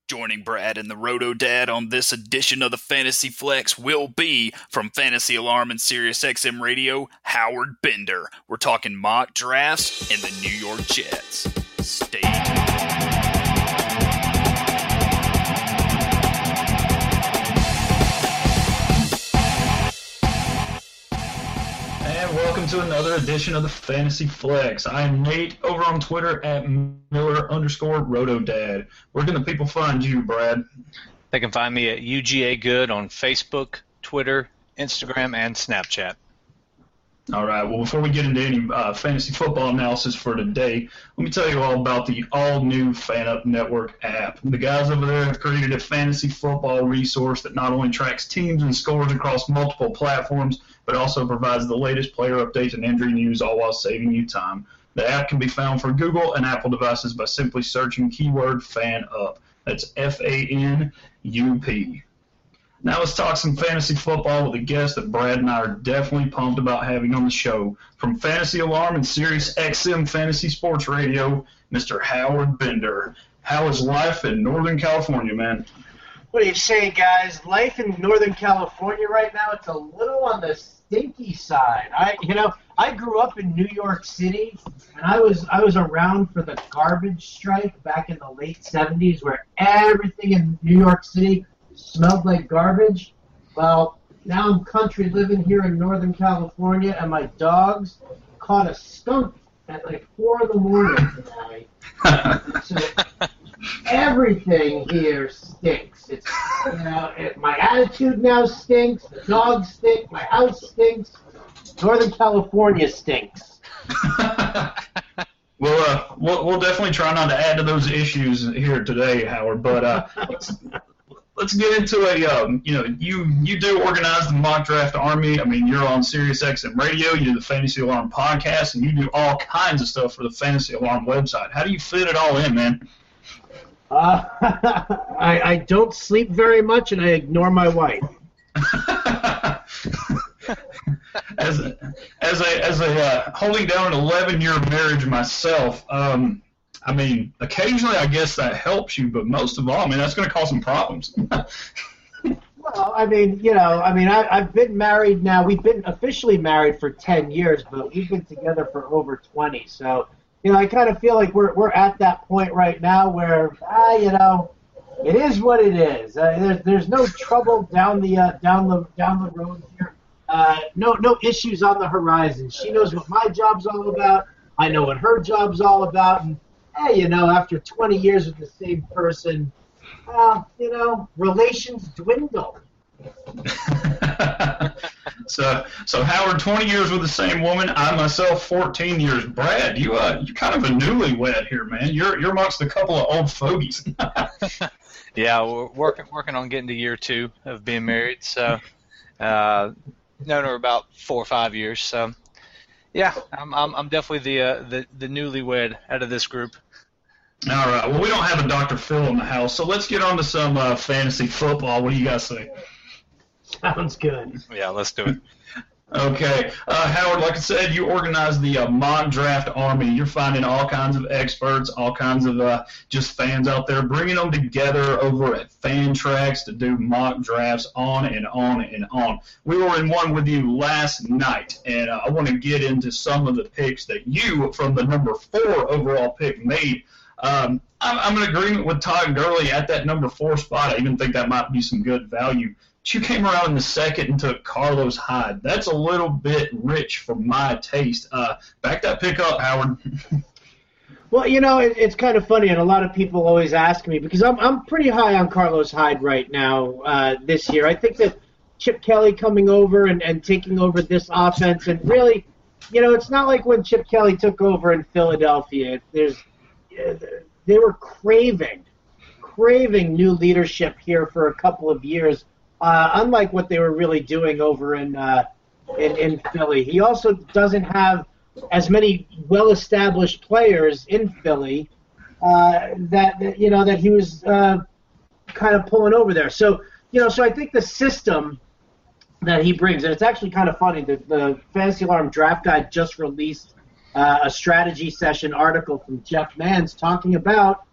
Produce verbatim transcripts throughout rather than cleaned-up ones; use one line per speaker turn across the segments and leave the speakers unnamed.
Joining Brad and the Roto Dad on this edition of the Fantasy Flex will be, from Fantasy Alarm and SiriusXM Radio, Howard Bender. We're talking mock drafts and the New York Jets. Stay tuned.
Welcome to another edition of the Fantasy Flex. I am Nate over on Twitter at Miller underscore RotoDad. Where can the people find you, Brad?
They can find me at U G A Good on Facebook, Twitter, Instagram, and Snapchat.
All right, well, before we get into any uh, fantasy football analysis for today, let me tell you all about the all-new FanUp Network app. The guys over there have created a fantasy football resource that not only tracks teams and scores across multiple platforms, but also provides the latest player updates and injury news, all while saving you time. The app can be found for Google and Apple devices by simply searching keyword FanUp. That's F A N U P. Now let's talk some fantasy football with a guest that Brad and I are definitely pumped about having on the show. From Fantasy Alarm and SiriusXM Fantasy Sports Radio, Mister Howard Bender. How is life in Northern California, man?
What do you say, guys? Life in Northern California right now, it's a little on the stinky side. I, you know, I grew up in New York City, and I was I was around for the garbage strike back in the late seventies, where everything in New York City smelled like garbage. Well, now I'm country living here in Northern California, and my dogs caught a skunk at like four in the morning today. So everything here stinks. It's, you know, it, my attitude now stinks. The dogs stink. My house stinks. Northern California stinks.
Well, uh, we'll we'll definitely try not to add to those issues here today, Howard. But uh, let's let's get into a um, you know you you do organize the mock draft army. I mean, you're on SiriusXM Radio. You do the Fantasy Alarm podcast, and you do all kinds of stuff for the Fantasy Alarm website. How do you fit it all in, man?
Uh, I, I don't sleep very much, and I ignore my wife.
as a, as a, as a uh, holding down an eleven-year marriage myself, um, I mean, occasionally I guess that helps you, but most of all, I mean, that's going to cause some problems.
Well, I mean, you know, I mean, I, I've been married now. We've been officially married for ten years, but we've been together for over twenty, so... You know, I kind of feel like we're we're at that point right now where, ah, you know, it is what it is. Uh, there's there's no trouble down the uh, down the down the road here. Uh, no no issues on the horizon. She knows what my job's all about. I know what her job's all about. And hey, you know, after twenty years with the same person, uh, you know, relations dwindle.
So, so Howard, twenty years with the same woman. I myself, fourteen years. Brad, you uh, you kind of a newlywed here, man. You're you're amongst a couple of old fogies.
Yeah, we're working working on getting to year two of being married. So, uh, known her about four or five years. So, yeah, I'm I'm, I'm definitely the uh, the the newlywed out of this group.
All right. Well, we don't have a Doctor Phil in the house, so let's get on to some uh, fantasy football. What do you guys say?
Sounds good.
Yeah, let's do it.
Okay. Uh, Howard, like I said, you organize the uh, mock draft army. You're finding all kinds of experts, all kinds of uh, just fans out there, bringing them together over at Fantrax to do mock drafts on and on and on. We were in one with you last night, and uh, I want to get into some of the picks that you, from the number four overall pick, made. Um, I'm, I'm in agreement with Todd Gurley at that number four spot. I even think that might be some good value. You came around in the second and took Carlos Hyde. That's a little bit rich for my taste. Uh, back that pick up, Howard.
Well, you know, it, it's kind of funny, and a lot of people always ask me, because I'm I'm pretty high on Carlos Hyde right now uh, this year. I think that Chip Kelly coming over and, and taking over this offense, and really, you know, it's not like when Chip Kelly took over in Philadelphia. There's they were craving, craving new leadership here for a couple of years. Uh, unlike what they were really doing over in, uh, in in Philly. He also doesn't have as many well-established players in Philly uh, that, that you know that he was uh, kind of pulling over there. So you know, so I think the system that he brings, and it's actually kind of funny. The, the Fantasy Alarm Draft Guide just released uh, a strategy session article from Jeff Mans talking about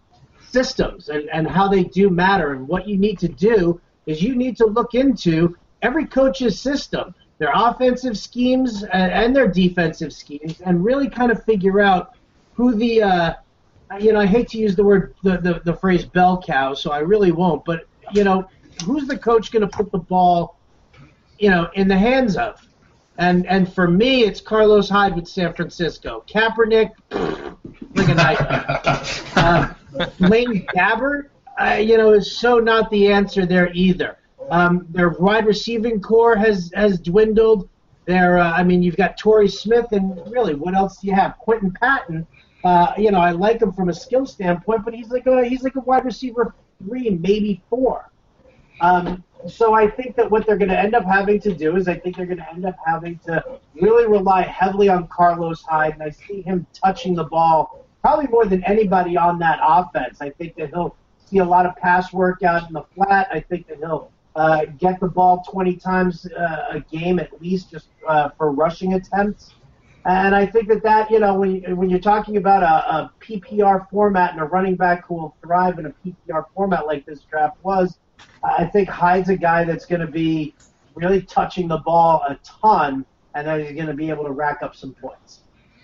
systems and, and how they do matter. And what you need to do is you need to look into every coach's system, their offensive schemes and, and their defensive schemes, and really kind of figure out who the, uh, you know, I hate to use the word, the, the, the phrase bell cow, so I really won't, but, you know, who's the coach going to put the ball, you know, in the hands of? And and for me, it's Carlos Hyde with San Francisco. Kaepernick, like a nightmare. uh, Blaine Gabbert, uh, you know, is so not the answer there either. Um, their wide receiving core has, has dwindled. Their, uh, I mean, you've got Torrey Smith, and really, what else do you have? Quentin Patton. Uh, you know, I like him from a skill standpoint, but he's like a he's like a wide receiver three, maybe four. Um, so I think that what they're going to end up having to do is I think they're going to end up having to really rely heavily on Carlos Hyde, and I see him touching the ball probably more than anybody on that offense. I think that he'll see a lot of pass work out in the flat. I think that he'll uh, get the ball twenty times uh, a game at least just uh, for rushing attempts. And I think that that, you know, when, you, when you're talking about a, a P P R format and a running back who will thrive in a P P R format like this draft was, I think Hyde's a guy that's going to be really touching the ball a ton, and that he's going to be able to rack up some points.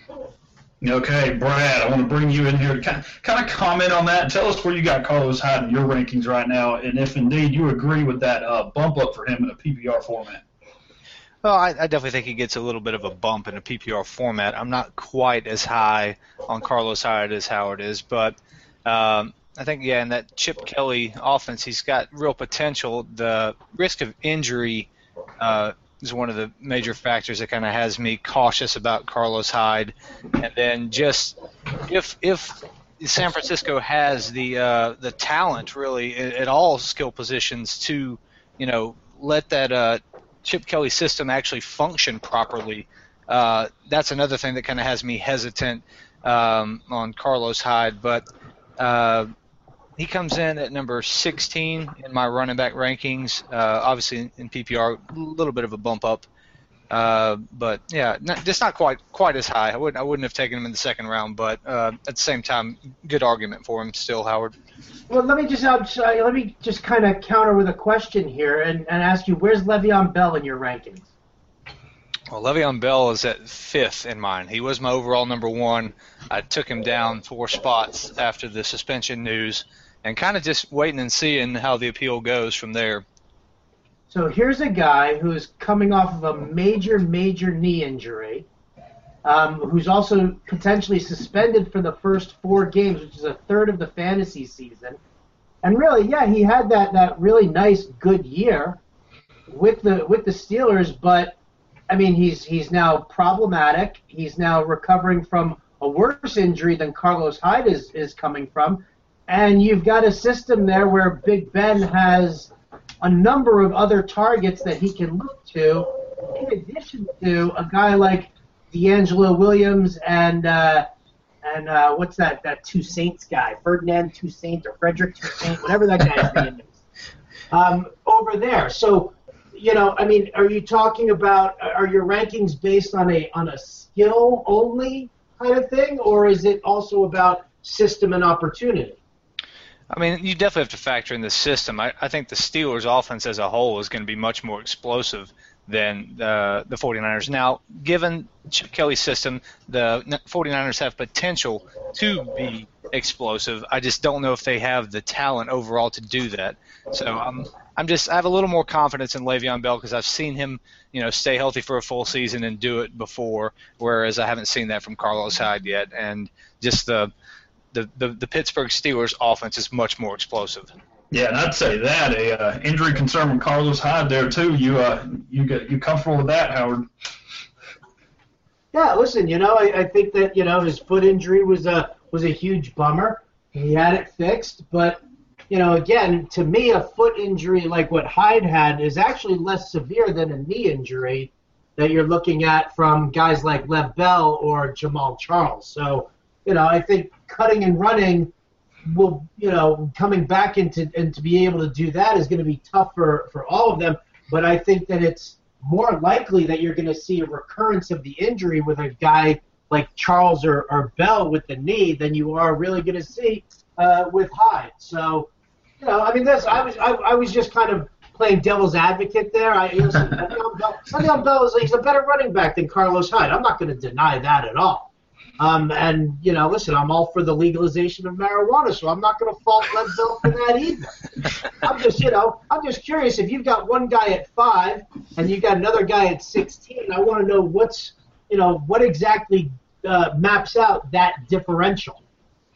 Okay, Brad, I want to bring you in here to kind of, kind of comment on that and tell us where you got Carlos Hyde in your rankings right now, and if indeed you agree with that uh, bump up for him in a P P R format.
Well, I, I definitely think he gets a little bit of a bump in a P P R format. I'm not quite as high on Carlos Hyde as Howard is, but um, I think, yeah, in that Chip Kelly offense, he's got real potential. The risk of injury uh, is one of the major factors that kind of has me cautious about Carlos Hyde. And then just if if San Francisco has the uh, the talent really at, at all skill positions to, you know, let that uh, Chip Kelly system actually function properly, uh, that's another thing that kind of has me hesitant um, on Carlos Hyde. But uh, he comes in at number sixteen in my running back rankings. Uh, obviously, in, in P P R, a little bit of a bump up, uh, but yeah, not, just not quite quite as high. I wouldn't I wouldn't have taken him in the second round, but uh, at the same time, good argument for him still, Howard.
Well, let me just uh, let me just kind of counter with a question here and, and ask you, where's Le'Veon Bell in your rankings?
Well, Le'Veon Bell is at fifth in mine. He was my overall number one. I took him down four spots after the suspension news, and kind of just waiting and seeing how the appeal goes from there.
So here's a guy who's coming off of a major, major knee injury, um, who's also potentially suspended for the first four games, which is a third of the fantasy season. And really, yeah, he had that, that really nice, good year with the with the Steelers, but I mean, he's he's now problematic. He's now recovering from a worse injury than Carlos Hyde is, is coming from. And you've got a system there where Big Ben has a number of other targets that he can look to, in addition to a guy like D'Angelo Williams and uh, and uh, what's that that Toussaint guy, Ferdinand Toussaint or Frederick Toussaint, whatever that guy's name is, um, over there. So, you know, I mean, are you talking about, are your rankings based on a on a skill only kind of thing, or is it also about system and opportunity?
I mean, you definitely have to factor in the system. I, I think the Steelers' offense as a whole is going to be much more explosive than uh, the 49ers. Now, given Chip Kelly's system, the 49ers have potential to be explosive. I just don't know if they have the talent overall to do that. So I'm, I'm just, I have a little more confidence in Le'Veon Bell because I've seen him, you know, stay healthy for a full season and do it before, whereas I haven't seen that from Carlos Hyde yet. And just the The, the, the Pittsburgh Steelers offense is much more explosive.
Yeah, and I'd say that a uh, injury concern with Carlos Hyde there too. You uh, you get you comfortable with that, Howard?
Yeah, listen, you know, I, I think that, you know, his foot injury was a was a huge bummer. He had it fixed, but you know, again, to me, a foot injury like what Hyde had is actually less severe than a knee injury that you're looking at from guys like Lev Bell or Jamal Charles. So, you know, I think cutting and running will, you know, coming back into and to be able to do that is going to be tough for, for all of them. But I think that it's more likely that you're going to see a recurrence of the injury with a guy like Charles or, or Bell with the knee than you are really going to see uh, with Hyde. So, you know, I mean, this I was I, I was just kind of playing devil's advocate there. I, you know, Le'Veon Bell, Le'Veon Bell is he's a better running back than Carlos Hyde. I'm not going to deny that at all. Um, and, you know, listen, I'm all for the legalization of marijuana, so I'm not going to fault Lev Bell for that either. I'm just, you know, I'm just curious, if you've got one guy at five and you've got another guy at sixteen, I want to know what's, you know, what exactly uh, maps out that differential.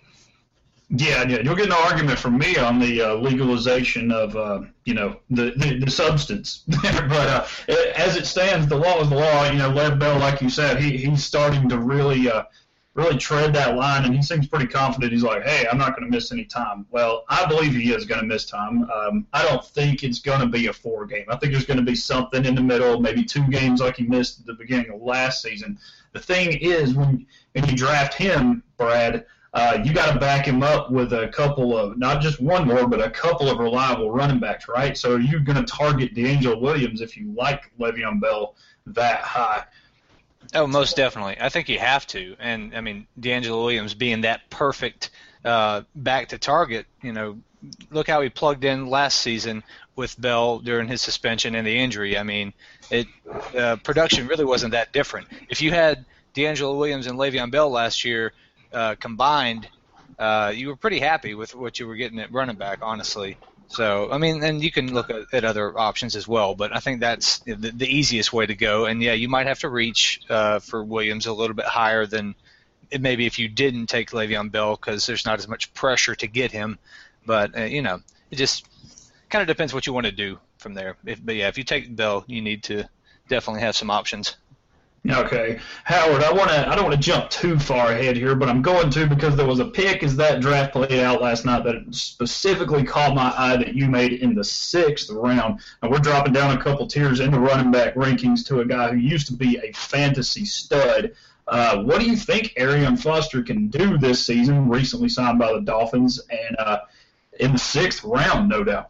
Yeah, yeah, you'll get an argument from me on the uh, legalization of, uh, you know, the, the, the substance. But uh, as it stands, the law is the law. You know, Lev Bell, like you said, he he's starting to really uh, really tread that line, and he seems pretty confident. He's like, hey, I'm not going to miss any time. Well, I believe he is going to miss time. Um, I don't think it's going to be a four game. I think there's going to be something in the middle, maybe two games like he missed at the beginning of last season. The thing is, when, when you draft him, Brad, Uh, you got to back him up with a couple of, not just one more, but a couple of reliable running backs, right? So you're going to target DeAngelo Williams if you like Le'Veon Bell that high.
Oh, most definitely. I think you have to. And, I mean, DeAngelo Williams being that perfect uh, back to target, you know, look how he plugged in last season with Bell during his suspension and the injury. I mean, it uh, production really wasn't that different. If you had DeAngelo Williams and Le'Veon Bell last year, Uh, combined, uh, you were pretty happy with what you were getting at running back, honestly. So, I mean, and you can look at, at other options as well, but I think that's the, the easiest way to go. And, yeah, you might have to reach uh, for Williams a little bit higher than maybe if you didn't take Le'Veon Bell, because there's not as much pressure to get him. But, uh, you know, it just kind of depends what you want to do from there. If, but, yeah, if you take Bell, you need to definitely have some options.
Okay, Howard, I want to. I don't want to jump too far ahead here, but I'm going to because there was a pick as that draft played out last night that specifically caught my eye that you made in the sixth round. And we're dropping down a couple tiers in the running back rankings to a guy who used to be a fantasy stud. Uh, what do you think Arian Foster can do this season? Recently signed by the Dolphins, and uh, in the sixth round, no doubt.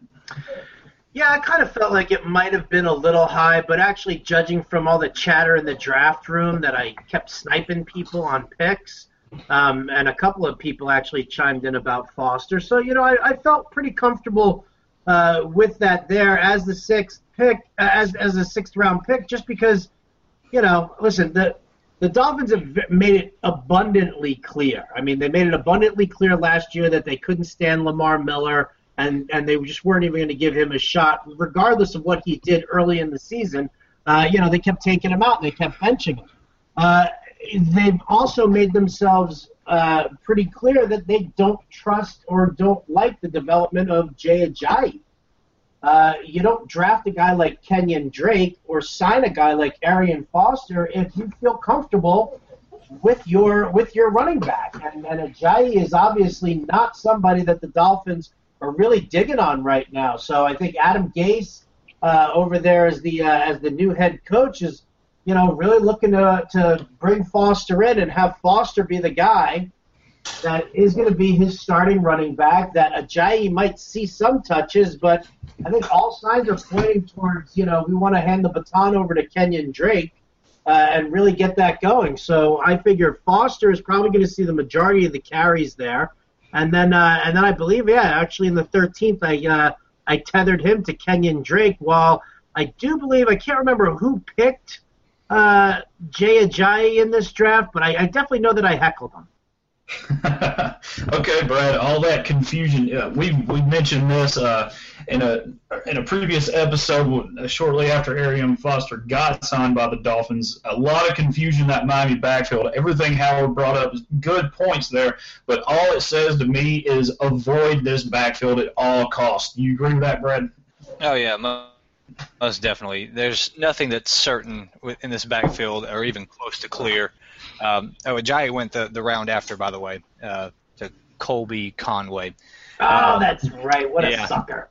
Yeah, I kind of felt like it might have been a little high, but actually judging from all the chatter in the draft room that I kept sniping people on picks, um, and a couple of people actually chimed in about Foster. So, you know, I, I felt pretty comfortable uh, with that there as the sixth pick, as as a sixth round pick, just because, you know, listen, the the Dolphins have made it abundantly clear. I mean, they made it abundantly clear last year that they couldn't stand Lamar Miller. And, and they just weren't even going to give him a shot, regardless of what he did early in the season. Uh, you know, they kept taking him out and they kept benching him. Uh, they've also made themselves uh, pretty clear that they don't trust or don't like the development of Jay Ajayi. Uh, you don't draft a guy like Kenyon Drake or sign a guy like Arian Foster if you feel comfortable with your with your running back. And, and Ajayi is obviously not somebody that the Dolphins are really digging on right now. So I think Adam Gase uh, over there as the uh, as the new head coach is, you know, really looking to to bring Foster in and have Foster be the guy that is going to be his starting running back. That Ajayi might see some touches, but I think all signs are pointing towards, you know, we want to hand the baton over to Kenyon Drake uh, and really get that going. So I figure Foster is probably going to see the majority of the carries there. And then, uh, and then I believe, yeah, actually in the thirteenth, I uh, I tethered him to Kenyon Drake. While I do believe, I can't remember who picked uh, Jay Ajayi in this draft, but I, I definitely know that I heckled him.
Okay, Brad. All that confusion. Uh, we we mentioned this uh, in a in a previous episode uh, shortly after Arian Foster got signed by the Dolphins. A lot of confusion in that Miami backfield. Everything Howard brought up is good points there, but all it says to me is avoid this backfield at all costs. Do you agree with that, Brad?
Oh yeah, most definitely. There's nothing that's certain in this backfield or even close to clear. Um, oh, Ajayi went the, the round after, by the way, uh, to Colby Conway.
Oh, um, that's right. What a yeah. sucker.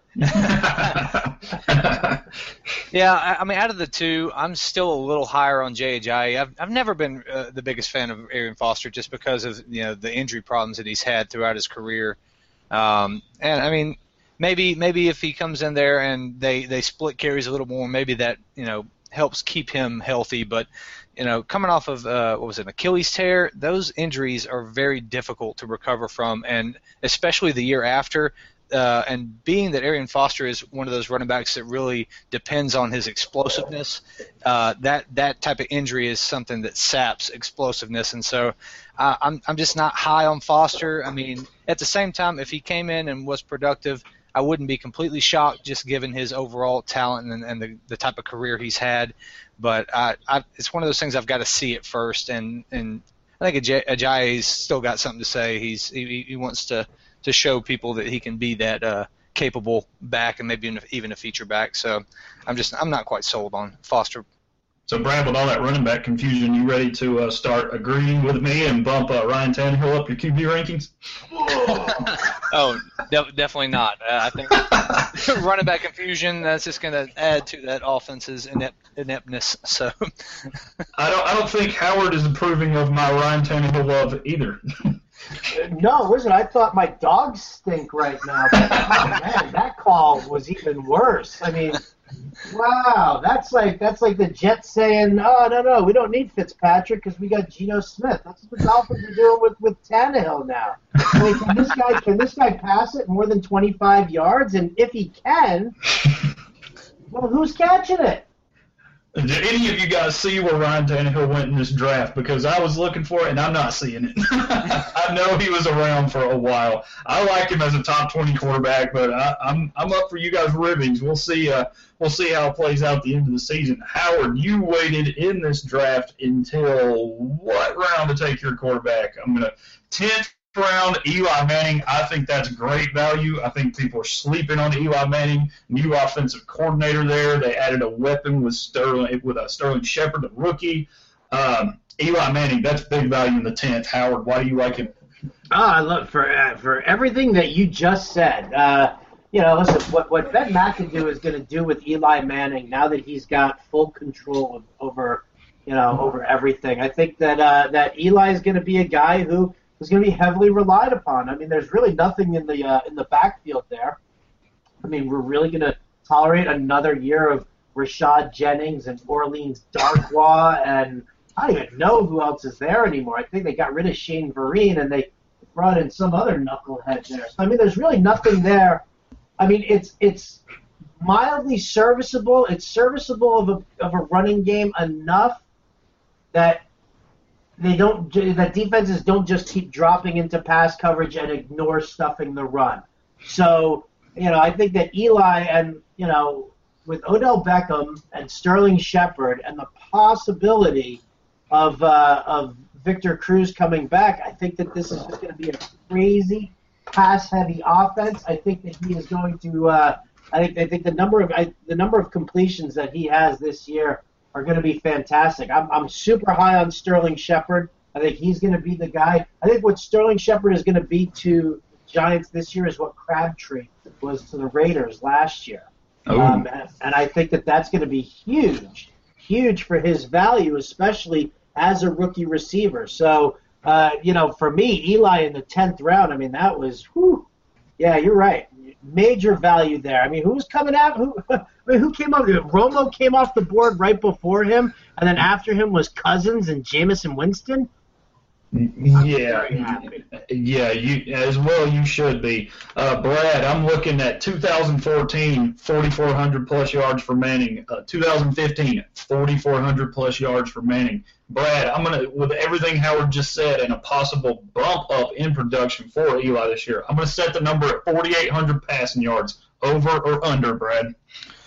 Yeah, I, I mean, out of the two, I'm still a little higher on Jay Ajayi. I've I've never been uh, the biggest fan of Arian Foster just because of, you know, the injury problems that he's had throughout his career. Um, and I mean, maybe maybe if he comes in there and they, they split carries a little more, maybe that, you know, helps keep him healthy. But you know, coming off of uh, what was it, an Achilles tear, those injuries are very difficult to recover from, and especially the year after. Uh, and being that Arian Foster is one of those running backs that really depends on his explosiveness, uh, that that type of injury is something that saps explosiveness. And so uh, I'm I'm just not high on Foster. I mean, at the same time, if he came in and was productive, I wouldn't be completely shocked just given his overall talent and, and the, the type of career he's had. But I, I, it's one of those things I've got to see it first. And, and I think Aj- Ajayi's still got something to say. He's he, he wants to. to show people that he can be that uh, capable back and maybe even a feature back. So I'm just I'm not quite sold on Foster.
So, Brad, with all that running back confusion, you ready to uh, start agreeing with me and bump uh, Ryan Tannehill up your Q B rankings?
oh, de- definitely not. Uh, I think running back confusion, that's just going to add to that offense's inept- ineptness. So
I don't I don't think Howard is approving of my Ryan Tannehill love either.
No, listen, I thought my dogs stink right now. But, oh, man, that call was even worse. I mean, wow, that's like that's like the Jets saying, oh, no, no, we don't need Fitzpatrick because we got Geno Smith. That's what the Dolphins are doing with, with Tannehill now. I mean, can this guy can this guy pass it more than twenty-five yards? And if he can, well, who's catching it?
Did any of you guys see where Ryan Tannehill went in this draft? Because I was looking for it, and I'm not seeing it. I know he was around for a while. I like him as a top twenty quarterback, but I, I'm I'm up for you guys' ribbings. We'll see. Uh, we'll see how it plays out at the end of the season. Howard, you waited in this draft until what round to take your quarterback? I'm gonna tenth round, Eli Manning. I think that's great value. I think people are sleeping on Eli Manning. New offensive coordinator there. They added a weapon with Sterling with a Sterling Shepard, the rookie. Um, Eli Manning, that's big value in the tenth. Howard, why do you like him?
Oh, I love for uh, for everything that you just said. Uh, you know, listen, what what Ben McAdoo is going to do with Eli Manning now that he's got full control of, over, you know, over everything. I think that uh, that Eli is going to be a guy who is going to be heavily relied upon. I mean, there's really nothing in the uh, in the backfield there. I mean, we're really going to tolerate another year of Rashad Jennings and Orleans Darkwa, and I don't even know who else is there anymore. I think they got rid of Shane Vereen, and they brought in some other knucklehead there. So, I mean, there's really nothing there. I mean, it's it's mildly serviceable. It's serviceable of a of a running game enough that they don't that defenses don't just keep dropping into pass coverage and ignore stuffing the run. So, you know, I think that Eli and, you know, with Odell Beckham and Sterling Shepard and the possibility of uh, of Victor Cruz coming back, I think that this is just going to be a crazy pass-heavy offense. I think that he is going to. Uh, I think I think the number of I, the number of completions that he has this year are going to be fantastic. I'm I'm super high on Sterling Shepard. I think he's going to be the guy. I think what Sterling Shepard is going to be to Giants this year is what Crabtree was to the Raiders last year. Um, and, and I think that that's going to be huge, huge for his value, especially as a rookie receiver. So, uh, you know, for me, Eli in the tenth round, I mean, that was, whew, yeah, you're right. Major value there. I mean, who was coming out? Who, I mean, who came up? Romo came off the board right before him, and then after him was Cousins and Jameson Winston.
Yeah, yeah, you as well. You should be, uh, Brad. I'm looking at two thousand fourteen, forty-four hundred plus yards for Manning. Uh, two thousand fifteen, forty-four hundred plus yards for Manning. Brad, I'm gonna with everything Howard just said and a possible bump up in production for Eli this year. I'm gonna set the number at forty-eight hundred passing yards. Over or under, Brad?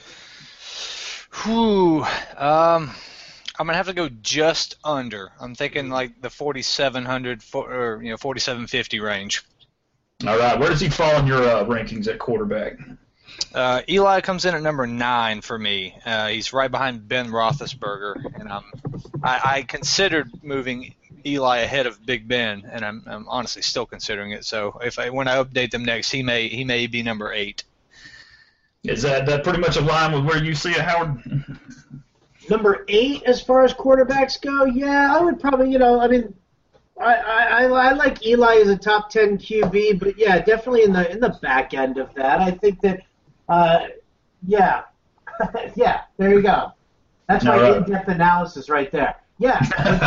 Whew. Um. I'm gonna have to go just under. I'm thinking like the forty-seven hundred or you know forty-seven fifty range.
All right, where does he fall in your uh, rankings at quarterback?
Uh, Eli comes in at number nine for me. Uh, he's right behind Ben Roethlisberger, and I'm I, I considered moving Eli ahead of Big Ben, and I'm, I'm honestly still considering it. So if I when I update them next, he may he may be number eight.
Is that that pretty much aligned with where you see it, Howard?
Number eight, as far as quarterbacks go, yeah, I would probably, you know, I mean, I, I, I like Eli as a top ten Q B, but yeah, definitely in the in the back end of that. I think that, uh, yeah, yeah, there you go. That's
No,
my
right.
in-depth analysis right there. Yeah.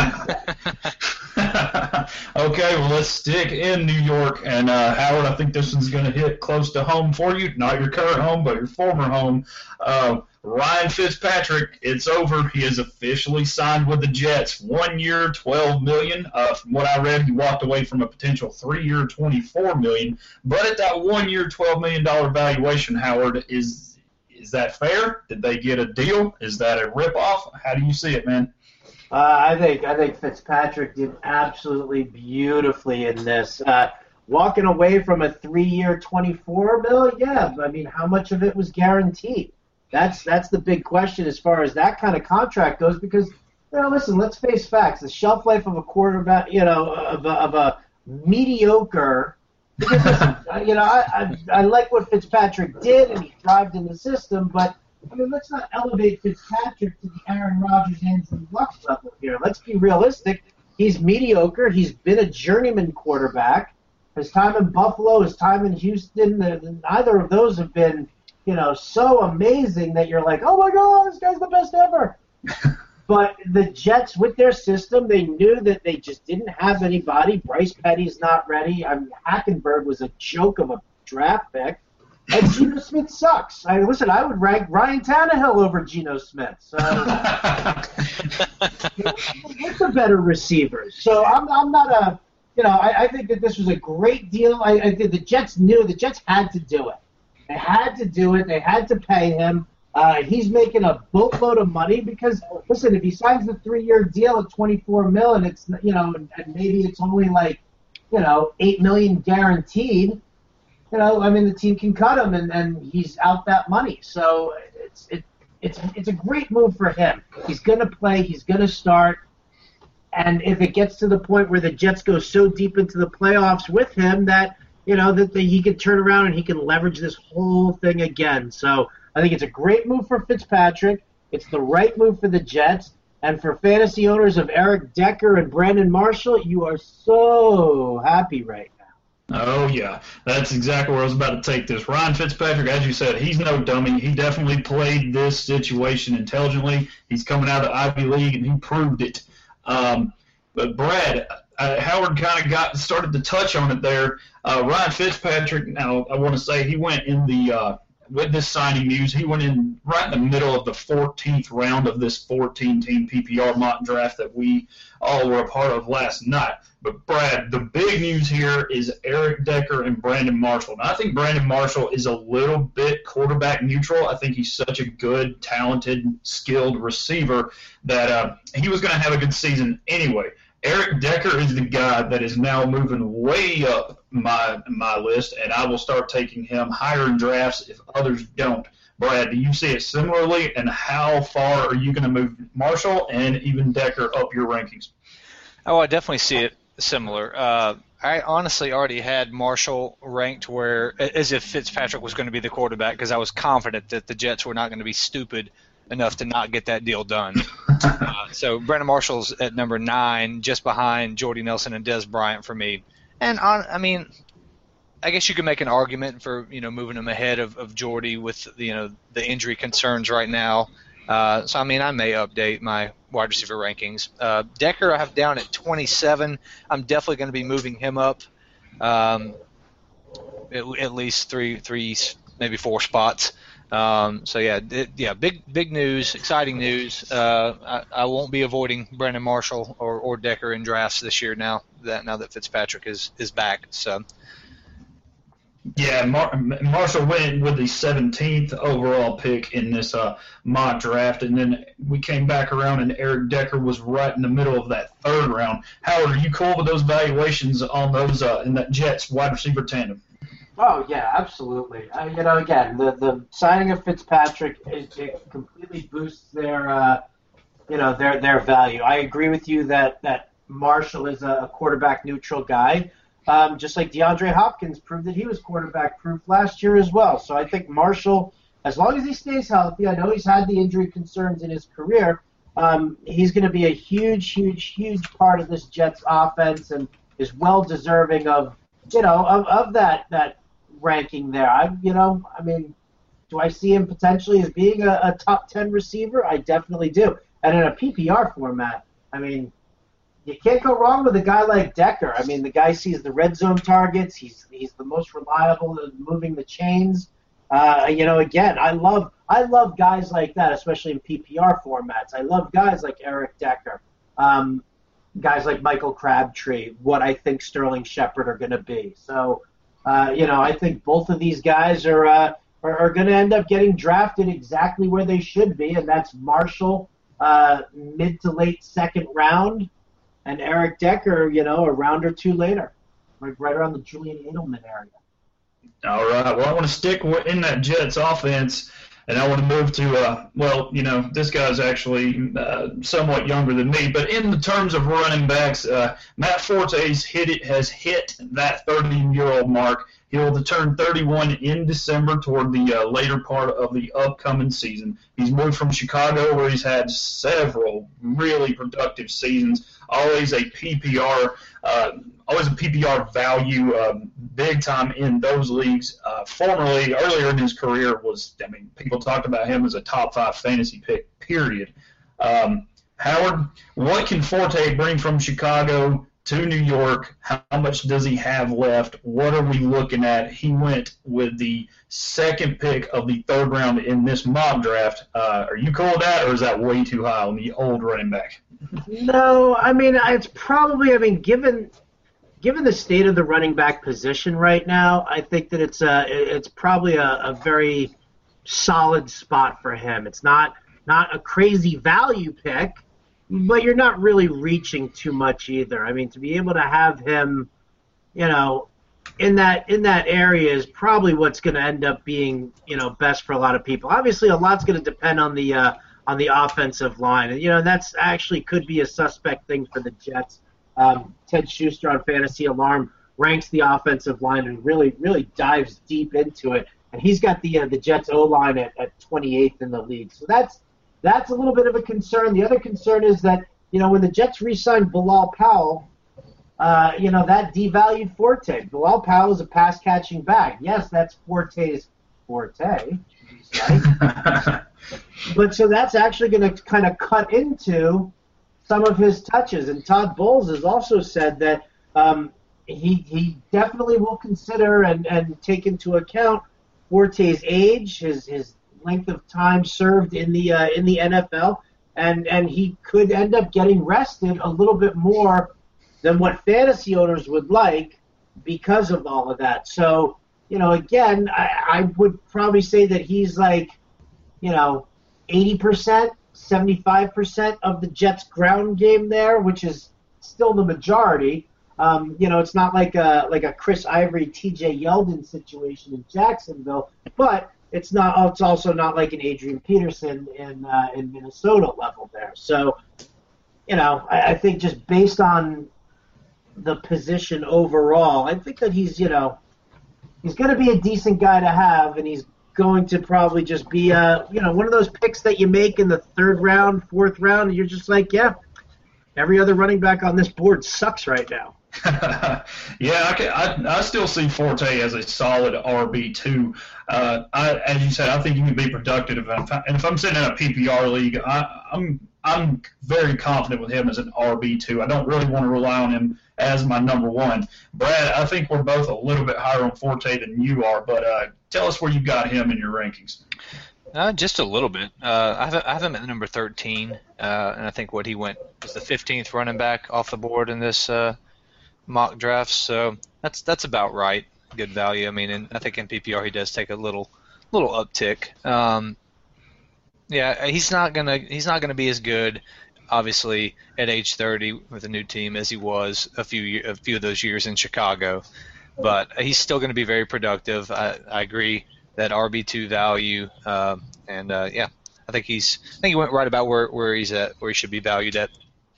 Okay, well, let's stick in New York. And, uh, Howard, I think this one's going to hit close to home for you. Not your current home, but your former home. Uh, Ryan Fitzpatrick, it's over. He is officially signed with the Jets. One year, twelve million dollars. Uh, from what I read, he walked away from a potential three-year, twenty-four million dollars. But at that one-year, twelve million dollars valuation, Howard, is is that fair? Did they get a deal? Is that a ripoff? How do you see it, man?
Uh, I think I think Fitzpatrick did absolutely beautifully in this. Uh, walking away from a three-year, twenty-four mil, yeah. I mean, how much of it was guaranteed? That's that's the big question as far as that kind of contract goes. Because you know, listen, let's face facts. The shelf life of a quarterback, you know, of a, of a mediocre. Because listen, you know, I, I I like what Fitzpatrick did, and he thrived in the system, but. I mean, let's not elevate Fitzpatrick to the Aaron Rodgers, Andrew Luck level here. Let's be realistic. He's mediocre. He's been a journeyman quarterback. His time in Buffalo, his time in Houston, neither of those have been, you know, so amazing that you're like, oh, my God, this guy's the best ever. But the Jets, with their system, they knew that they just didn't have anybody. Bryce Petty's not ready. I mean, Hackenberg was a joke of a draft pick. And Geno Smith sucks. I listen. I would rank Ryan Tannehill over Geno Smith. So what's a better receiver? So I'm, I'm not a, you know, I, I think that this was a great deal. I, I think the Jets knew the Jets had to do it. They had to do it. They had to pay him. Uh, he's making a boatload of money because listen, if he signs the three-year deal at twenty-four mil and it's you know, and, and maybe it's only like, you know, eight million guaranteed. You know, I mean, the team can cut him, and, and he's out that money. So it's it, it's it's a great move for him. He's going to play. He's going to start. And if it gets to the point where the Jets go so deep into the playoffs with him that, you know, that the, he can turn around and he can leverage this whole thing again. So I think it's a great move for Fitzpatrick. It's the right move for the Jets. And for fantasy owners of Eric Decker and Brandon Marshall, you are so happy right now.
Oh, yeah. That's exactly where I was about to take this. Ryan Fitzpatrick, as you said, he's no dummy. He definitely played this situation intelligently. He's coming out of the Ivy League, and he proved it. Um, but, Brad, uh, Howard kind of got started to touch on it there. Uh, Ryan Fitzpatrick, now I want to say he went in the uh, – with this signing news, he went in right in the middle of the fourteenth round of this fourteen-team P P R mock draft that we all were a part of last night. But, Brad, the big news here is Eric Decker and Brandon Marshall. Now, I think Brandon Marshall is a little bit quarterback neutral. I think he's such a good, talented, skilled receiver that uh, he was going to have a good season anyway. Eric Decker is the guy that is now moving way up my my list, and I will start taking him higher in drafts if others don't. Brad, do you see it similarly, and how far are you going to move Marshall and even Decker up your rankings?
Oh, I definitely see it similar. Uh, I honestly already had Marshall ranked where as if Fitzpatrick was going to be the quarterback because I was confident that the Jets were not going to be stupid enough to not get that deal done. uh, so Brandon Marshall's at number nine, just behind Jordy Nelson and Dez Bryant for me. And on, I mean, I guess you could make an argument for you know moving him ahead of, of Jordy with you know the injury concerns right now. Uh, so I mean, I may update my wide receiver rankings. Uh, Decker I have down at twenty-seven. I'm definitely going to be moving him up, um, at, at least three, three, maybe four spots. Um, so yeah, it, yeah, big big news, exciting news. Uh, I, I won't be avoiding Brandon Marshall or, or Decker in drafts this year now that now that Fitzpatrick is, is back. So
yeah, Mar- Marshall went with the seventeenth overall pick in this uh, mock draft, and then we came back around and Eric Decker was right in the middle of that third round. Howard, are you cool with those valuations on those uh, in that Jets wide receiver tandem?
Oh yeah, absolutely. Uh, you know, again, the, the signing of Fitzpatrick it, it completely boosts their, uh, you know, their their value. I agree with you that, that Marshall is a quarterback neutral guy, um, just like DeAndre Hopkins proved that he was quarterback proof last year as well. So I think Marshall, as long as he stays healthy, I know he's had the injury concerns in his career. Um, he's going to be a huge, huge, huge part of this Jets offense and is well deserving of, you know, of, of that that. ranking there. I, you know, I mean, Do I see him potentially as being a, a top ten receiver? I definitely do. And in a P P R format, I mean, you can't go wrong with a guy like Decker. I mean, the guy sees the red zone targets. He's he's the most reliable at moving the chains. Uh, you know, again, I love I love guys like that, especially in P P R formats. I love guys like Eric Decker, um, guys like Michael Crabtree, what I think Sterling Shepard are going to be. So, uh, you know, I think both of these guys are uh, are, are going to end up getting drafted exactly where they should be, and that's Marshall, uh, mid to late second round, and Eric Decker, you know, a round or two later, like right around the Julian Edelman area.
All right. Well, I want to stick in that Jets offense, and I want to move to, uh, well, you know, this guy's actually uh, somewhat younger than me, but in the terms of running backs, uh, Matt Forte's hit it has hit that thirty-year-old mark. He'll turn thirty-one in December toward the uh, later part of the upcoming season. He's moved from Chicago, where he's had several really productive seasons, always a P P R, uh, always a P P R value, um, big time in those leagues. Uh, formerly, earlier in his career, was I mean, people talked about him as a top five fantasy pick. Period. Um, Howard, what can Forte bring from Chicago to New York? How much does he have left? What are we looking at? He went with the second pick of the third round in this mock draft. Uh, are you cool with that, or is that way too high on the old running back?
No, I mean, it's probably, I mean, given given the state of the running back position right now, I think that it's a, it's probably a, a very solid spot for him. It's not not a crazy value pick, but you're not really reaching too much either. I mean, to be able to have him, you know, in that in that area is probably what's going to end up being, you know, best for a lot of people. Obviously, a lot's going to depend on the uh, on the offensive line, and you know that's actually could be a suspect thing for the Jets. Um, Ted Schuster on Fantasy Alarm ranks the offensive line and really really dives deep into it, and he's got the uh, the Jets O line at, at twenty-eighth in the league. So that's That's a little bit of a concern. The other concern is that, you know, when the Jets re-signed Bilal Powell, uh, you know, that devalued Forte. Bilal Powell is a pass-catching back. Yes, that's Forte's forte. Right? But so that's actually going to kind of cut into some of his touches. And Todd Bowles has also said that um, he he definitely will consider and, and take into account Forte's age, his his length of time served in the uh, in the N F L, and and he could end up getting rested a little bit more than what fantasy owners would like because of all of that. So, you know, again, I, I would probably say that he's like, you know, eighty percent, seventy-five percent of the Jets' ground game there, which is still the majority. Um, you know, it's not like a like a Chris Ivory, T J Yeldon situation in Jacksonville, but it's not. It's also not like an Adrian Peterson in uh, in Minnesota level there. So, you know, I, I think just based on the position overall, I think that he's, you know, he's going to be a decent guy to have, and he's going to probably just be a, you know, one of those picks that you make in the third round, fourth round, and you're just like, yeah, every other running back on this board sucks right now.
yeah, I, can, I I still see Forte as a solid R B two. Uh, I, as you said, I think he can be productive. And if, I, and if I'm sitting in a P P R league, I, I'm I'm very confident with him as an R B two. I don't really want to rely on him as my number one. Brad, I think we're both a little bit higher on Forte than you are, but uh, tell us where you got him in your rankings.
Uh, just a little bit. Uh, I, have, I have him at number thirteen, uh, and I think what he went was the fifteenth running back off the board in this uh, mock draft. So that's that's about right. Good value. I mean, and I think in P P R he does take a little little uptick. Um, yeah, he's not gonna he's not gonna be as good, obviously, at age thirty with a new team as he was a few a few of those years in Chicago, but he's still going to be very productive. I, I agree. That R B two value, uh, and uh, yeah, I think he's. I think he went right about where, where he's at, where he should be valued at.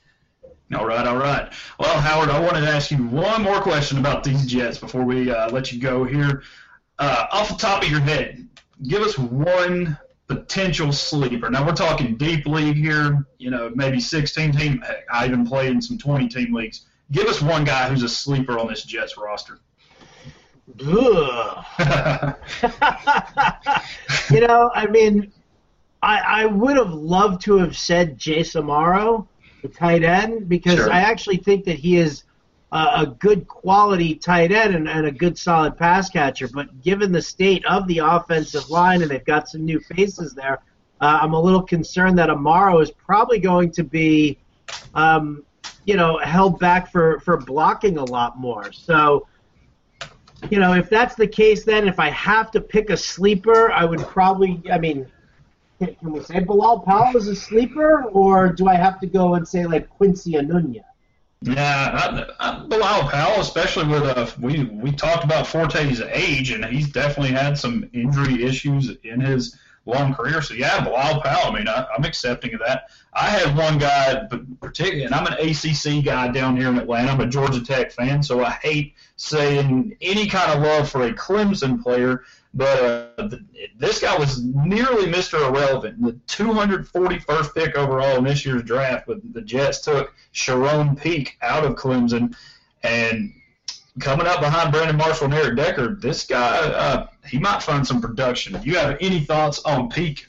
All right, all right. Well, Howard, I wanted to ask you one more question about these Jets before we uh, let you go here. Uh, off the top of your head, give us one potential sleeper. Now we're talking deep league here. You know, maybe sixteen team. Heck, I even played in some twenty team leagues. Give us one guy who's a sleeper on this Jets roster.
Ugh. You know, I mean, I, I would have loved to have said Jace Amaro, the tight end, because
Sure.
I actually think that he is a, a good quality tight end and, and a good solid pass catcher. But given the state of the offensive line, and they've got some new faces there, uh, I'm a little concerned that Amaro is probably going to be, um, you know, held back for, for blocking a lot more. So, you know, if that's the case, then if I have to pick a sleeper, I would probably, I mean, can, can we say Bilal Powell is a sleeper, or do I have to go and say, like, Quincy Anunya?
Yeah, I, I, Bilal Powell, especially with uh, we we talked about Forte's age, and he's definitely had some injury issues in his long career. So yeah, Bilal Powell. I mean, I, I'm accepting of that. I had one guy, but particularly, and I'm an A C C guy down here in Atlanta. I'm a Georgia Tech fan, so I hate saying any kind of love for a Clemson player. But uh, the, this guy was nearly Mister Irrelevant. The two hundred forty-first pick overall in this year's draft, but the Jets took Sharon Peak out of Clemson, and coming up behind Brandon Marshall and Eric Decker, this guy, uh, he might find some production. Do you have any thoughts on Peak?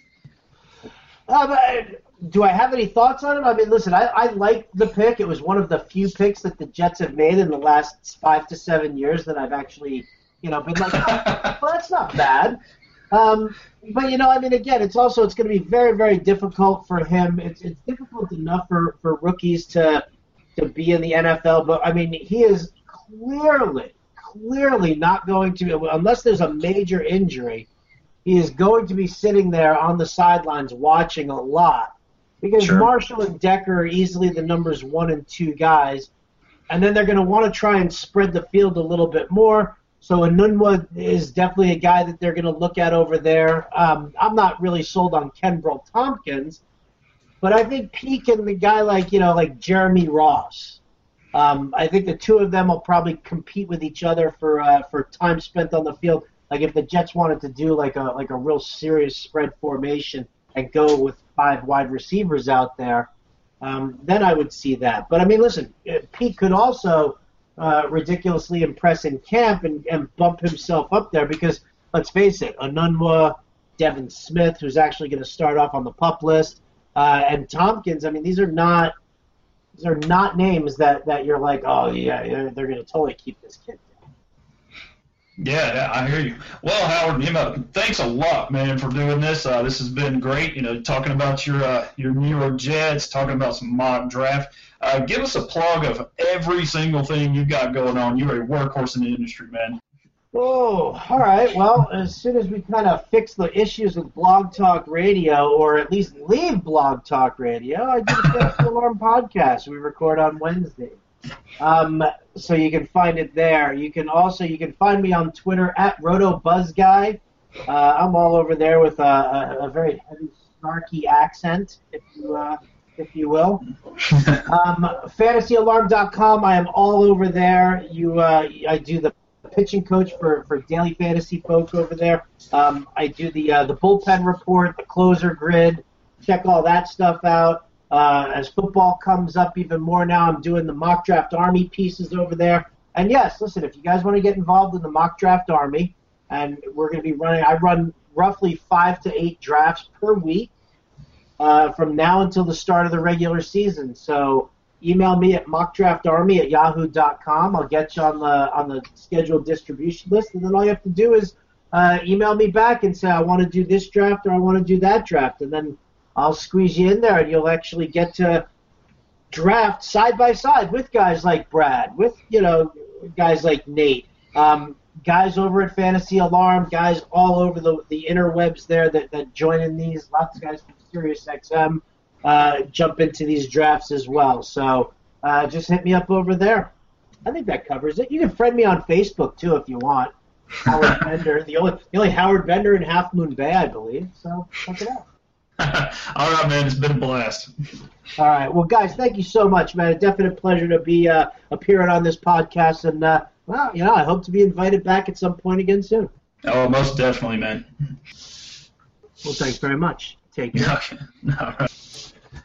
Uh, but do I have any thoughts on him? I mean, listen, I, I like the pick. It was one of the few picks that the Jets have made in the last five to seven years that I've actually, you know, been like, well, that's not bad. Um, but, you know, I mean, again, it's also, it's going to be very, very difficult for him. It's it's difficult enough for, for rookies to to be in the N F L. But, I mean, he is clearly, clearly not going to, unless there's a major injury, he is going to be sitting there on the sidelines watching a lot. Because
Sure.
Marshall and Decker are easily the numbers one and two guys. And then they're going to want to try and spread the field a little bit more. So Anunwa is definitely a guy that they're going to look at over there. Um, I'm not really sold on Kenbrell Tompkins, but I think Peak and the guy like, you know, like Jeremy Ross. Um, I think the two of them will probably compete with each other for uh, for time spent on the field. Like if the Jets wanted to do like a like a real serious spread formation and go with five wide receivers out there, um, then I would see that. But I mean, listen, Peak could also uh, ridiculously impress in camp and, and bump himself up there because let's face it, Anunwa, Devin Smith, who's actually going to start off on the PUP list, uh, and Tompkins. I mean, these are not these are not names that, that you're like, oh yeah, yeah they're going to totally keep this kid down.
Yeah, yeah, I hear you. Well, Howard, you know, thanks a lot, man, for doing this. Uh, this has been great. You know, talking about your uh, your New York Jets, talking about some mock draft. Uh, give us a plug of every single thing you've got going on. You're a workhorse in the industry, man.
Oh, all right. Well, as soon as we kind of fix the issues with Blog Talk Radio, or at least leave Blog Talk Radio, I do the Fantasy Alarm podcast. We record on Wednesday. Um, so you can find it there. You can also you can find me on Twitter at RotoBuzzGuy. Uh, I'm all over there with a, a, a very heavy, snarky accent, if you uh, if you will. um, fantasy alarm dot com. I am all over there. You, uh, I do the pitching coach for, for daily fantasy folk over there. Um, I do the uh, the bullpen report, the closer grid. Check all that stuff out. Uh, as football comes up even more now, I'm doing the mock draft army pieces over there. And yes, listen, if you guys want to get involved in the mock draft army, and we're going to be running, I run roughly five to eight drafts per week uh, from now until the start of the regular season. So email me at mockdraftarmy at yahoo dot com. I'll get you on the on the scheduled distribution list, and then all you have to do is uh, email me back and say I want to do this draft or I want to do that draft, and then I'll squeeze you in there, and you'll actually get to draft side by side with guys like Brad, with you know guys like Nate, um, guys over at Fantasy Alarm, guys all over the the interwebs there that, that join in these. Lots of guys from SiriusXM uh, jump into these drafts as well. So uh, just hit me up over there. I think that covers it. You can friend me on Facebook too if you want. Howard Bender, the only the only Howard Bender in Half Moon Bay, I believe. So check it out.
All right, man. It's been a blast.
All right. Well, guys, thank you so much, man. A definite pleasure to be uh, appearing on this podcast. And, uh, well, you know, I hope to be invited back at some point again soon.
Oh, most definitely, man.
Well, thanks very much. Take care.
Okay. All right.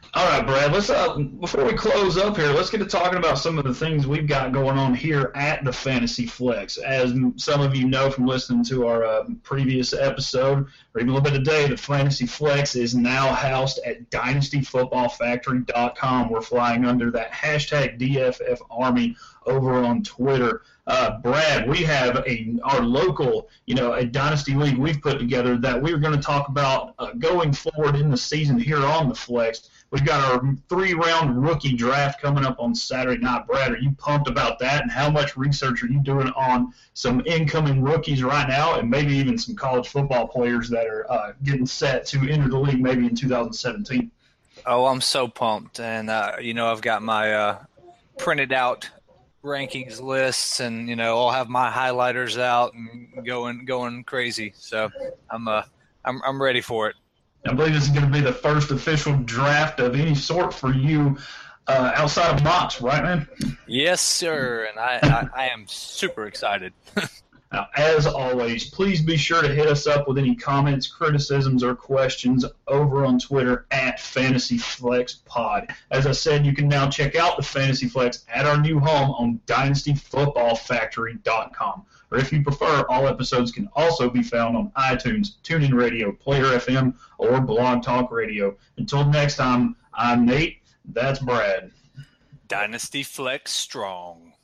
All right, Brad. Let's uh, before we close up here, let's get to talking about some of the things we've got going on here at the Fantasy Flex. As some of you know from listening to our uh, previous episode, or even a little bit today, the Fantasy Flex is now housed at dynasty football factory dot com. We're flying under that hashtag D F F Army over on Twitter. Uh, Brad, we have a our local, you know, a dynasty league we've put together that we're going to talk about uh, going forward in the season here on the Flex. We've got our three-round rookie draft coming up on Saturday night. Brad, are you pumped about that? And how much research are you doing on some incoming rookies right now, and maybe even some college football players that are uh, getting set to enter the league maybe in two thousand seventeen?
Oh, I'm so pumped, and uh, you know, I've got my uh, printed out rankings lists, and you know, I'll have my highlighters out and going going crazy. So I'm uh I'm I'm ready for it.
I believe this is going to be the first official draft of any sort for you uh, outside of mocks, right, man?
Yes, sir, and I, I, I am super excited.
Now, as always, please be sure to hit us up with any comments, criticisms, or questions over on Twitter at FantasyFlexPod. As I said, you can now check out the Fantasy Flex at our new home on dynasty football factory dot com. Or if you prefer, all episodes can also be found on iTunes, TuneIn Radio, Player F M, or Blog Talk Radio. Until next time, I'm Nate. That's Brad.
Dynasty Flex strong.